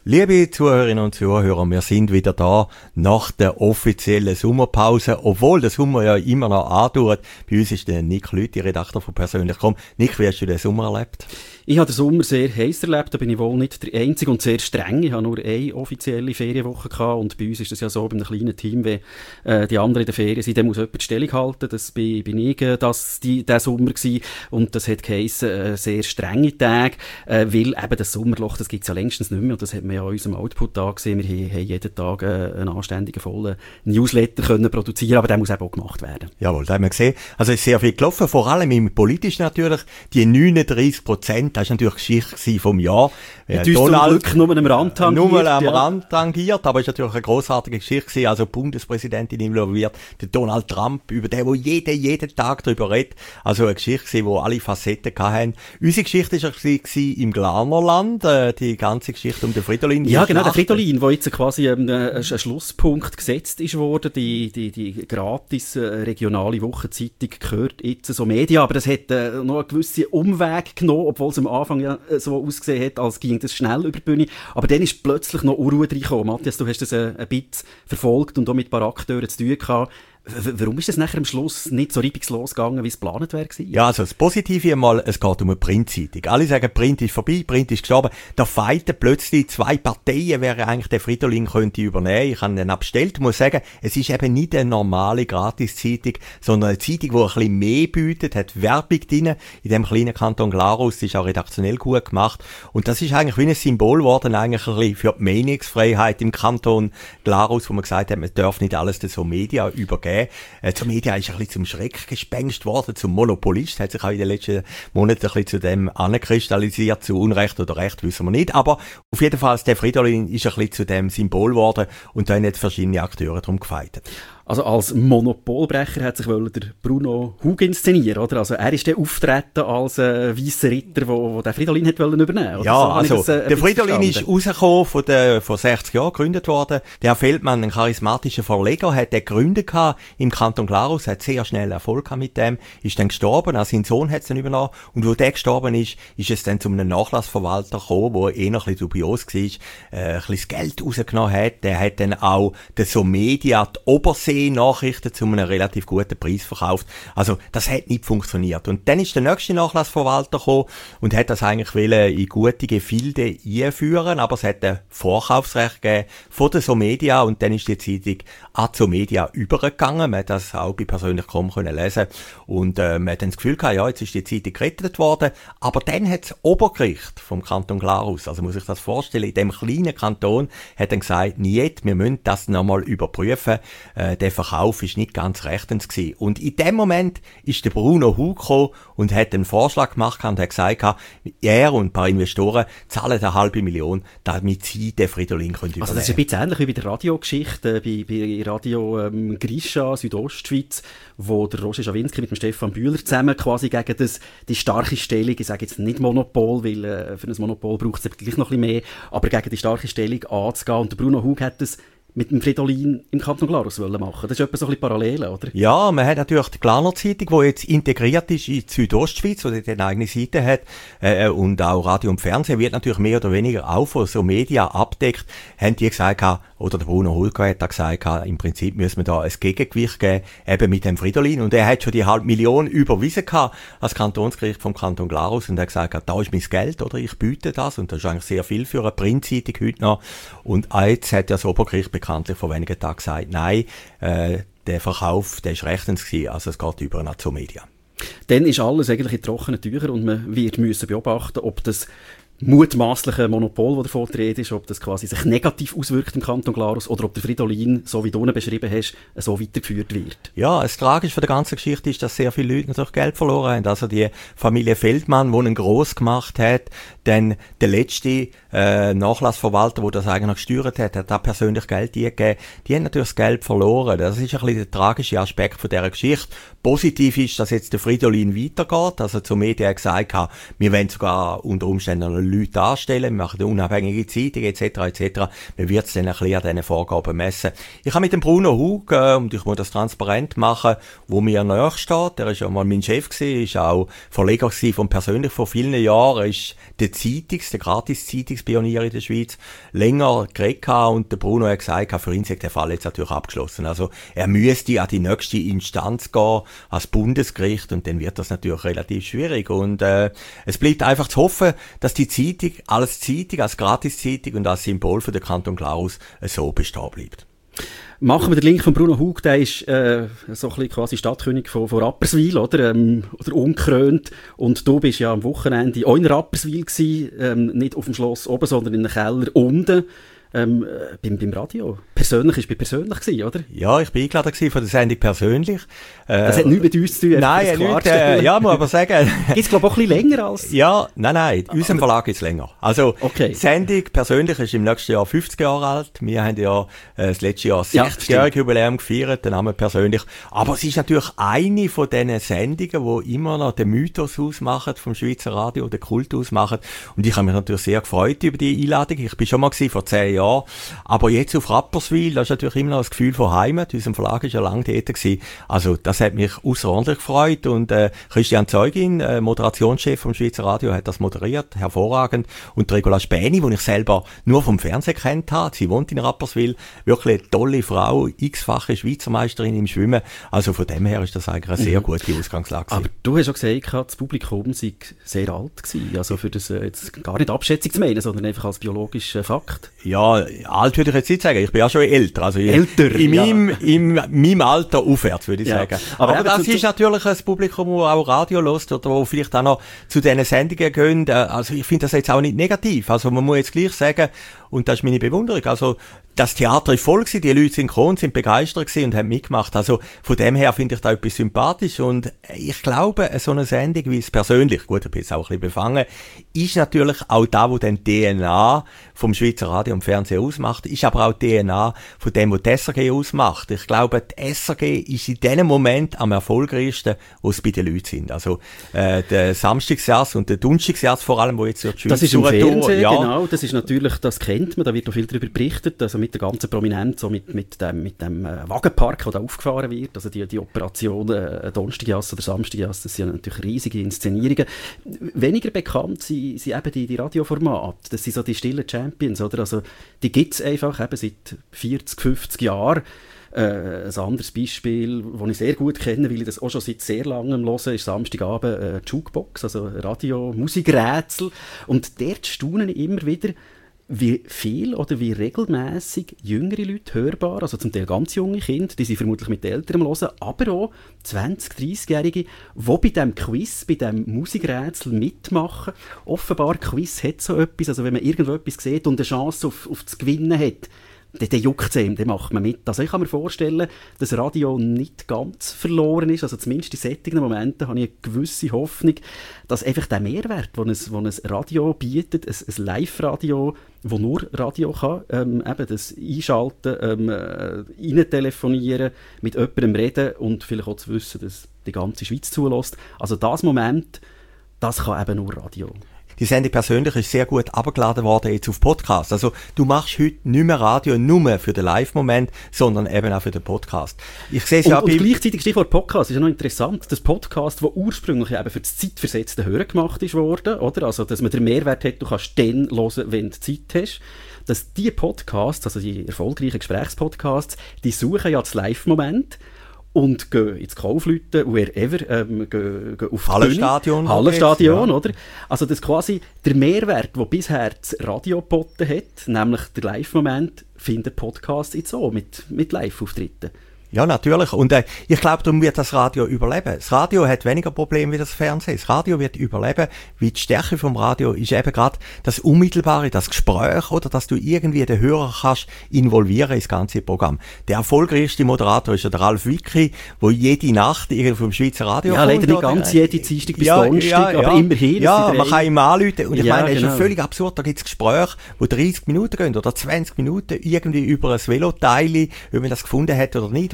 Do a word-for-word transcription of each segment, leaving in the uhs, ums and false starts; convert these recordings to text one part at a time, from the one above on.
Liebe Zuhörerinnen und Zuhörer, wir sind wieder da nach der offiziellen Sommerpause, obwohl der Sommer ja immer noch andauert. Bei uns ist der Nick Lüthi, Redakteur von Persönlich. Komm, Nick, wie hast du den Sommer erlebt? Ich habe den Sommer sehr heiß erlebt, da bin ich wohl nicht der Einzige und sehr streng. Ich habe nur eine offizielle Ferienwoche gehabt und bei uns ist das ja so, bei einem kleinen Team, wenn äh, die anderen in der Ferien sind, dann muss jemand die Stellung halten. Das bin, bin ich, äh, das die, der Sommer gewesen. Und das hat geheissen, äh, sehr strenge Tage, äh, weil eben das Sommerloch, das gibt es ja längstens nicht mehr und das hat man ja an unserem Output da gesehen. Wir haben, haben jeden Tag äh, einen anständigen, vollen Newsletter können produzieren, aber der muss eben auch gemacht werden. Jawohl, da haben wir gesehen. Also es ist sehr viel gelaufen, vor allem im Politischen natürlich. Die neununddreissig Prozent, das war natürlich Geschichte vom Jahr. Ja, du hast zum Glück nur am Rand tangiert. Nur am ja. Rand tangiert, aber es war natürlich eine grossartige Geschichte gewesen. Also die Bundespräsidentin involviert, der Donald Trump, über den, wo jeder, jeden Tag darüber redet. Also eine Geschichte, wo alle Facetten hatten. Unsere Geschichte war im Glarnerland, äh, die ganze Geschichte um den Fridolin. Ja, genau, der Fridolin, wo jetzt quasi ähm, ein Schlusspunkt gesetzt ist worden. Die, die, die gratis äh, regionale Wochenzeitung gehört jetzt so Medien, aber das hat äh, noch einen gewissen Umweg genommen, obwohl es am Anfang ja äh, so ausgesehen hat, als ging das schnell über die Bühne. Aber dann ist plötzlich noch Unruhe reingekommen. Matthias, du hast das äh, ein bisschen verfolgt und auch mit ein paar Akteuren zu tun gehabt. Warum ist das nachher am Schluss nicht so reibungslos gegangen, wie es geplant wäre? Ja, also das Positive einmal, es geht um eine Printzeitung. Alle sagen, Print ist vorbei, Print ist gestorben. Da fighten plötzlich zwei Parteien, wer eigentlich der Fridolin könnte übernehmen. Ich habe ihn abgestellt, ich muss sagen, es ist eben nicht eine normale Gratiszeitung, sondern eine Zeitung, die ein bisschen mehr bietet, hat Werbung drin. In dem kleinen Kanton Glarus ist auch redaktionell gut gemacht. Und das ist eigentlich wie ein Symbol geworden, eigentlich ein bisschen für die Meinungsfreiheit im Kanton Glarus, wo man gesagt hat, man darf nicht alles den so Media übergeben. Äh, zum Media ist ein bisschen zum Schreckgespenst worden, zum Monopolist, hat sich auch in den letzten Monaten ein bisschen zu dem ankristallisiert, zu Unrecht oder Recht, wissen wir nicht, aber auf jeden Fall, der Fridolin ist ein bisschen zu dem Symbol geworden und da haben jetzt verschiedene Akteure darum gefeitet. Also als Monopolbrecher hat sich wohl der Bruno Hug inszenieren, oder? Also er ist der auftreten als äh, weisser Ritter, wo, wo der Fridolin hat wollen übernehmen. Oder? Ja, so also das, äh, der Fridolin ist rausgekommen von der vor sechzig Jahren gegründet worden. Der Herr Feldmann, ein charismatischer Verleger, hat den gegründet gehabt im Kanton Glarus, hat sehr schnell Erfolg gehabt mit dem, ist dann gestorben, also sein Sohn hat es dann übernommen und wo der gestorben ist, ist es dann zu einem Nachlassverwalter gekommen, der eh noch ein bisschen dubios war, äh, ein bisschen das Geld rausgenommen hat. Der hat dann auch den Somedia, die Obersee Nachrichten zu einem relativ guten Preis verkauft. Also, das hat nicht funktioniert. Und dann ist der nächste Nachlassverwalter gekommen und hat das eigentlich wollen in gute Gefilde einführen, aber es hat ein Vorkaufsrecht gegeben von der Somedia und dann ist die Zeitung an die Somedia übergegangen. Man hat das auch bei persönlich punkt com können lesen und äh, man hat dann das Gefühl gehabt, ja, jetzt ist die Zeitung gerettet worden, aber dann hat das Obergericht vom Kanton Glarus, also muss ich das vorstellen, in dem kleinen Kanton, hat dann gesagt, nicht, wir müssen das nochmal überprüfen, äh, der Verkauf ist nicht ganz rechtens gewesen. Und in dem Moment ist der Bruno Hug gekommen und hat einen Vorschlag gemacht und hat gesagt, er und ein paar Investoren zahlen eine halbe Million, damit sie den Fridolin können übernehmen. Also das ist ein bisschen ähnlich wie bei der Radiogeschichte, bei, bei Radio ähm, Grischa, Südostschweiz, wo der Roger Schawinski mit dem Stefan Bühler zusammen quasi gegen das, die starke Stellung, ich sage jetzt nicht Monopol, weil äh, für ein Monopol braucht es gleich noch ein bisschen mehr, aber gegen die starke Stellung anzugehen. Und der Bruno Hug hat das mit dem Fridolin im Kanton Glarus wollen machen. Das ist etwa so ein bisschen parallel, oder? Ja, man hat natürlich die Glarner Zeitung, die jetzt integriert ist in die Südostschweiz, die eine eigene Seite hat, äh, und auch Radio und Fernsehen wird natürlich mehr oder weniger auch von so Media abdeckt, haben die gesagt, oder der Bruno Hulger hat da gesagt, im Prinzip müssen wir da ein Gegengewicht geben, eben mit dem Fridolin. Und er hat schon die halbe Million überwiesen gehabt, als Kantonsgericht vom Kanton Glarus, und er hat gesagt, da ist mein Geld, oder ich biete das, und das ist eigentlich sehr viel für eine Printzeitung heute noch. Und jetzt hat das Obergericht bekanntlich vor wenigen Tagen gesagt, nein, äh, der Verkauf, der ist rechtens gewesen, also es geht über eine Somedia. Dann ist alles eigentlich in trockenen Tüchern und man wird müssen beobachten, ob das mutmaßliche Monopol, das davon die Rede ist, ob das quasi sich negativ auswirkt im Kanton Glarus oder ob der Fridolin, so wie du ihn beschrieben hast, so weitergeführt wird. Ja, das Tragische von der ganzen Geschichte ist, dass sehr viele Leute natürlich Geld verloren haben. Also die Familie Feldmann, die ihn gross gemacht hat, dann der letzte äh, Nachlassverwalter, der das eigentlich gesteuert hat, hat da persönlich Geld gegeben. Die haben natürlich das Geld verloren. Das ist ein bisschen der tragische Aspekt von dieser Geschichte. Positiv ist, dass jetzt der Fridolin weitergeht. Also zu Medien gesagt hat, wir wollen sogar unter Umständen noch Leute anstellen, wir machen eine unabhängige Zeitung et cetera et cetera. Man wird es dann ein bisschen an diesen Vorgaben messen. Ich habe mit dem Bruno Hug, äh, und ich muss das transparent machen, wo mir nahe steht. Er ist ja mal mein Chef gewesen, ist auch Verleger gewesen von persönlich vor vielen Jahren, ist der Zeitungs-, der Gratis-Zeitungspionier in der Schweiz, länger geredet und der Bruno hat gesagt, für ihn ist der Fall jetzt natürlich abgeschlossen. Also er müsste an die nächste Instanz gehen, als Bundesgericht, und dann wird das natürlich relativ schwierig. Und äh, es bleibt einfach zu hoffen, dass die Zeitung als Zeitung, als Gratis-Zeitung und als Symbol für den Kanton Glarus so bestehen bleibt. Machen wir den Link von Bruno Hug, der ist äh, so ein bisschen quasi Stadtkönig von, von Rapperswil, oder? Ähm, oder unkrönt. Und du bist ja am Wochenende auch in Rapperswil gewesen, ähm, nicht auf dem Schloss oben, sondern in einem Keller unten. Ähm, äh, beim, beim Radio. Persönlich ist bei persönlich gewesen, oder? Ja, ich bin eingeladen gewesen von der Sendung persönlich. Äh, das hat nichts mit uns zu tun. Nein, nicht, äh, ja, muss aber sagen. Gibt's, glaube ich, auch ein bisschen länger als... Ja, nein, nein, in unserem Verlag gibt's länger. Also, okay. Die Sendung persönlich ist im nächsten Jahr fünfzig Jahre alt. Wir haben ja äh, das letzte Jahr sechzigjähriges ja, Jubiläum gefeiert, den Namen persönlich. Aber es ist natürlich eine von diesen Sendungen, die immer noch den Mythos ausmachen vom Schweizer Radio, den Kult ausmachen. Und ich habe mich natürlich sehr gefreut über die Einladung. Ich bin schon mal gewesen, vor zehn Jahren. Aber jetzt auf Rapperswil, das ist natürlich immer noch das Gefühl von Heimat. Unser Verlag ist ja lange dort gewesen. Also, das hat mich außerordentlich gefreut. Und, äh, Christian Zeugin, äh, Moderationschef vom Schweizer Radio, hat das moderiert. Hervorragend. Und Regula Späni, die ich selber nur vom Fernsehen kennt habe. Sie wohnt in Rapperswil. Wirklich eine tolle Frau. X-fache Schweizer Meisterin im Schwimmen. Also, von dem her ist das eigentlich eine sehr gute Ausgangslage. Aber du hast ja gesagt, das Publikum sei sehr alt gewesen. Also, für das, äh, jetzt gar nicht Abschätzung zu meinen, sondern einfach als biologischer Fakt. Ja, alt würde ich jetzt nicht sagen. Ich bin ja schon älter. Also älter, in ja. meinem, in meinem Alter aufwärts, würde ich ja. sagen. Aber, Aber das ist natürlich ein Publikum, das auch Radio hört oder wo vielleicht auch noch zu diesen Sendungen gehen. Also ich finde das jetzt auch nicht negativ. Also man muss jetzt gleich sagen, und das ist meine Bewunderung, also das Theater ist voll gewesen, die Leute synchron, sind begeistert gewesen und haben mitgemacht. Also von dem her finde ich da etwas sympathisch und ich glaube, so eine Sendung wie es persönlich, gut, ich bin jetzt auch ein bisschen befangen, ist natürlich auch da, wo dann D N A vom Schweizer Radio und Fernsehen ausmacht, ist aber auch D N A von dem, was die S R G ausmacht. Ich glaube, die S R G ist in dem Moment am erfolgreichsten, wo es bei den Leuten sind. Also äh, der Samstagsjazz und der Donnerstagsjazz vor allem, wo jetzt durch die Schweiz das ist im Fernsehen, ja. Genau, das ist natürlich, das kennt man, da wird noch viel darüber berichtet, also mit der ganzen Prominenz, so mit, mit dem, mit dem äh, Wagenpark, der da aufgefahren wird, also die, die Operationen äh, Donnerstagsjazz oder Samstagsjazz, das sind natürlich riesige Inszenierungen. Weniger bekannt sind, sind eben die, die Radioformate, das sind so die stillen Champions, oder? Also die gibt's einfach eben seit vierzig, fünfzig Jahren. Äh, ein anderes Beispiel, das ich sehr gut kenne, weil ich das auch schon seit sehr langem höre, ist Samstagabend äh, Jukebox, also Radio, Musikrätsel. Und dort staune ich immer wieder, wie viel oder wie regelmässig jüngere Leute hörbar, also zum Teil ganz junge Kinder, die sie vermutlich mit den Eltern hören, aber auch zwanzig-, dreißigjährige, die bei diesem Quiz, bei diesem Musikrätsel mitmachen. Offenbar, Quiz hat so etwas, also wenn man irgendwo etwas sieht und eine Chance auf, auf das Gewinnen hat, dann, dann juckt es ihm, dann macht man mit. Also ich kann mir vorstellen, dass Radio nicht ganz verloren ist, also zumindest in solchen Momenten habe ich eine gewisse Hoffnung, dass einfach der Mehrwert, den ein, den ein Radio bietet, ein, ein Live-Radio, wo nur Radio kann, ähm, eben das Einschalten, ähm, äh, reintelefonieren, mit jemandem reden und vielleicht auch zu wissen, dass die ganze Schweiz zulässt. Also das Moment, das kann eben nur Radio. Die Sendung persönlich ist sehr gut abgeladen worden jetzt auf Podcast. Also du machst heute nicht mehr Radio nur für den Live-Moment, sondern eben auch für den Podcast. Ich sehe es und, ja und gleichzeitig Stichwort Podcast ist ja noch interessant. Das Podcast, das ursprünglich eben für das zeitversetzte Hören gemacht ist worden, oder? Also dass man den Mehrwert hat, du kannst dann hören, wenn du Zeit hast. Dass die Podcasts, also die erfolgreichen Gesprächspodcasts, die suchen ja das Live-Moment und gehen ins Kaufleuten, wherever, ähm, gehen, gehen auf Hallenstadion. Hallenstadion, ja. Oder? Also das quasi der Mehrwert, den bisher das Radio geboten hat, nämlich der Live-Moment, findet Podcast jetzt auch mit, mit Live-Auftritten. Ja, natürlich. Und äh, ich glaube, darum wird das Radio überleben. Das Radio hat weniger Probleme wie das Fernsehen. Das Radio wird überleben, weil die Stärke vom Radio ist eben gerade das Unmittelbare, das Gespräch, oder dass du irgendwie den Hörer kannst involvieren ins ganze Programm. Der erfolgreichste Moderator ist ja der Ralf Wicki, der jede Nacht irgendwie vom Schweizer Radio ja, kommt. leider nicht ganz jede Dienstag bis ja, Donnerstag, ja, ja, aber immerhin. Ja, man kann ihm anrufen. Und ich ja, meine, es genau. ist ja völlig absurd. Da gibt es Gespräche, die dreißig Minuten gehen oder zwanzig Minuten irgendwie über ein Veloteil, ob man das gefunden hat oder nicht.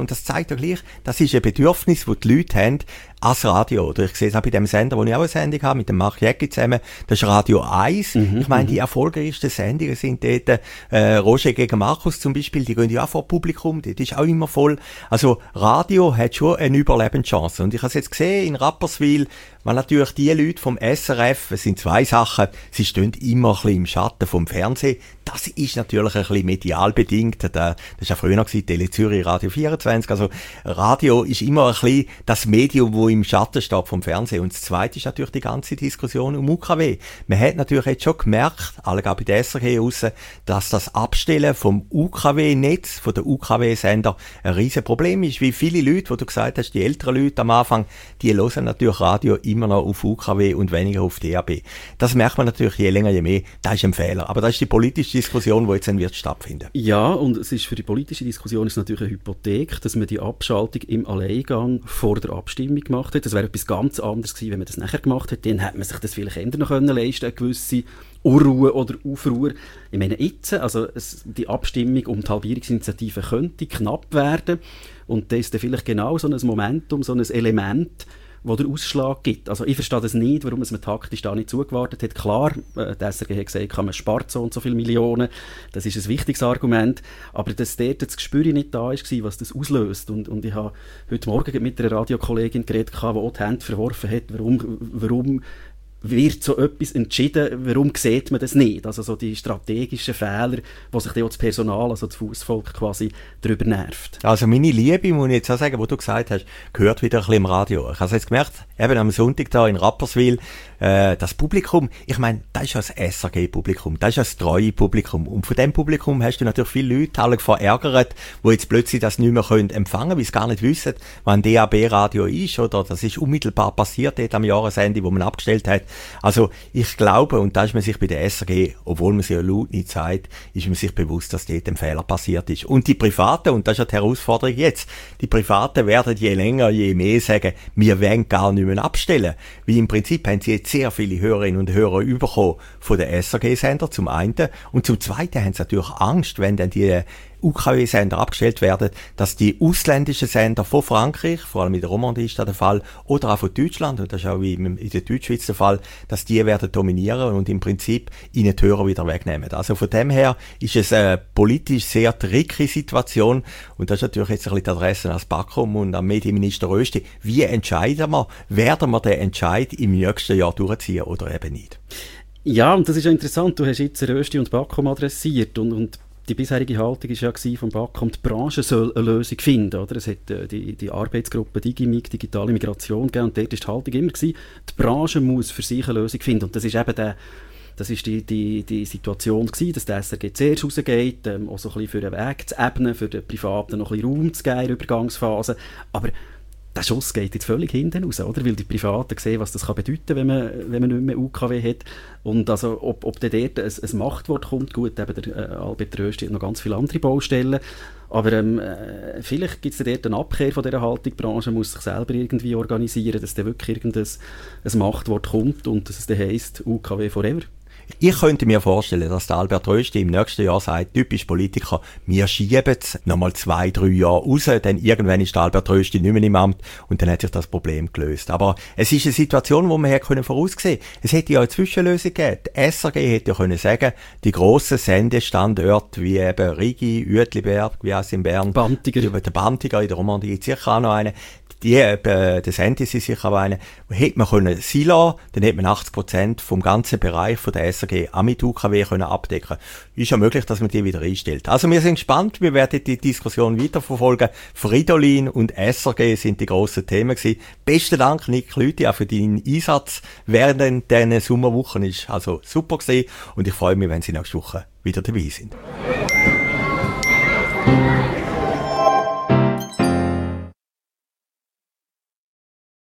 Und das zeigt ja gleich, das ist ein Bedürfnis, das die Leute haben, als Radio. Oder ich sehe es auch bei dem Sender, wo ich auch eine Sendung habe, mit dem Mark Jäcki zusammen. Das ist Radio eins. Mhm, ich meine, die erfolgreichsten Sendungen sind dort, äh, Roger gegen Markus zum Beispiel, die gehen ja auch vor Publikum, das ist auch immer voll. Also, Radio hat schon eine Überlebenschance. Und ich habe es jetzt gesehen, in Rapperswil, weil natürlich die Leute vom S R F, es sind zwei Sachen, sie stehen immer ein bisschen im Schatten vom Fernsehen. Das ist natürlich ein bisschen medial bedingt. Das ist ja früher noch gewesen, Tele Zürich, Radio vierundzwanzig. Also, Radio ist immer ein bisschen das Medium, wo im Schatten steht vom Fernsehen. Und das Zweite ist natürlich die ganze Diskussion um U K W. Man hat natürlich jetzt schon gemerkt, alle bei der S R G raus, dass das Abstellen vom U K W-Netz, von der U K W-Sender, ein riesen Problem ist. Wie viele Leute, wo du gesagt hast, die älteren Leute am Anfang, die hören natürlich Radio immer noch auf U K W und weniger auf D A B. Das merkt man natürlich je länger, je mehr. Das ist ein Fehler. Aber das ist die politische Diskussion, die jetzt dann wird stattfinden. Ja, und es ist für die politische Diskussion ist natürlich eine Hypothek, dass man die Abschaltung im Alleingang vor der Abstimmung gemacht hat. Das wäre etwas ganz anderes gewesen, wenn man das nachher gemacht hätte. Dann hätte man sich das vielleicht ändern können leisten, eine gewisse Unruhe oder Aufruhr. Ich meine, jetzt, also es, die Abstimmung um die Halbierungsinitiative könnte knapp werden. Und das ist dann vielleicht genau so ein Momentum, so ein Element, wo der Ausschlag gibt. Also ich verstehe das nicht, warum man taktisch da nicht zugewartet hat. Klar, äh, der S R G hat gesagt, man spart so und so viele Millionen. Das ist ein wichtiges Argument. Aber dass dort das Gespür nicht da war, was das auslöst. Und, und ich habe heute Morgen mit einer Radiokollegin geredet, die auch die Hände verworfen hat, warum, warum wird so etwas entschieden, warum sieht man das nicht? Also so die strategischen Fehler, wo sich dann auch das Personal, also das Fussvolk quasi darüber nervt. Also meine Liebe, muss ich jetzt auch sagen, wo du gesagt hast, gehört wieder ein bisschen im Radio. Ich habe es jetzt gemerkt, eben am Sonntag da in Rapperswil, äh, das Publikum, ich meine, das ist ja das S R G-Publikum, das ist ja das treue Publikum. Und von dem Publikum hast du natürlich viele Leute alle verärgert, die jetzt plötzlich das nicht mehr können empfangen, weil sie gar nicht wissen, wann D A B-Radio ist, oder das ist unmittelbar passiert dort am Jahresende, wo man abgestellt hat. Also ich glaube, und da ist man sich bei der S R G, obwohl man sie ja laut nicht sagt, ist man sich bewusst, dass dort ein Fehler passiert ist. Und die Privaten, und das ist ja die Herausforderung jetzt, die Privaten werden je länger, je mehr sagen, wir wollen gar nicht mehr abstellen. Wie im Prinzip haben sie jetzt sehr viele Hörerinnen und Hörer bekommen von den S R G-Sender zum einen, und zum zweiten haben sie natürlich Angst, wenn dann die U K W-Sender abgestellt werden, dass die ausländischen Sender von Frankreich, vor allem in der Romandie ist das der Fall, oder auch von Deutschland, und das ist auch wie in der Deutschschweiz der Fall, dass die werden dominieren und im Prinzip ihnen die Hörer wieder wegnehmen. Also von dem her ist es eine politisch sehr tricky Situation, und das ist natürlich jetzt ein bisschen die Adresse ans Backrum und am Medienminister Rösti. Wie entscheiden wir, werden wir den Entscheid im nächsten Jahr durchziehen oder eben nicht? Ja, und das ist ja interessant, du hast jetzt Rösti und Backrum adressiert, und, und die bisherige Haltung war ja vom Backkum, die Branche soll eine Lösung finden. Oder? Es hat äh, die, die Arbeitsgruppe Digimig, digitale Migration gegeben, und dort war die Haltung immer gewesen, die Branche muss für sich eine Lösung finden. Und das ist eben der, das ist die, die, die Situation gewesen, dass der S R G zuerst rausgeht, ähm, auch so ein bisschen für den Weg zu ebnen, für den Privaten noch ein bisschen Raum zu geben in der Übergangsphase. Aber der Schuss geht jetzt völlig hinten raus, oder? Weil die Privaten sehen, was das kann bedeuten, wenn man, wenn man nicht mehr U K W hat. Und also, ob, ob da dort ein, ein Machtwort kommt, gut, eben der äh, Albert Rösti hat noch ganz viele andere Baustellen. Aber ähm, äh, vielleicht gibt es dort eine Abkehr von dieser Haltung. Die Branche muss sich selber irgendwie organisieren, dass da wirklich irgendein ein Machtwort kommt und dass es dann heisst, U K W forever. Ich könnte mir vorstellen, dass der Albert Rösti im nächsten Jahr sagt, typisch Politiker, wir schieben es nochmal zwei, drei Jahre raus, denn irgendwann ist der Albert Rösti nicht mehr im Amt und dann hat sich das Problem gelöst. Aber es ist eine Situation, die man hier voraussehen können. Es hätte ja eine Zwischenlösung gegeben. Die S R G hätte ja können sagen, die grossen Sendestandorte wie eben Rigi, Uetliberg, wie heißt es in Bern, Bantiger. Der Bantiger in der Romandie gibt es sicher auch noch einen. Die, äh, der Sentis ist sicher auch eine, hätte man können sie lassen, dann hätte man achtzig Prozent vom ganzen Bereich von der S R G auch mit U K W können abdecken. Ist ja möglich, dass man die wieder einstellt. Also wir sind gespannt, wir werden die Diskussion weiterverfolgen. Fridolin und S R G sind die grossen Themen gewesen. Besten Dank, Nick Lüthi, auch für deinen Einsatz während diesen Sommerwochen. Ist also super gewesen und ich freue mich, wenn Sie nächste Woche wieder dabei sind.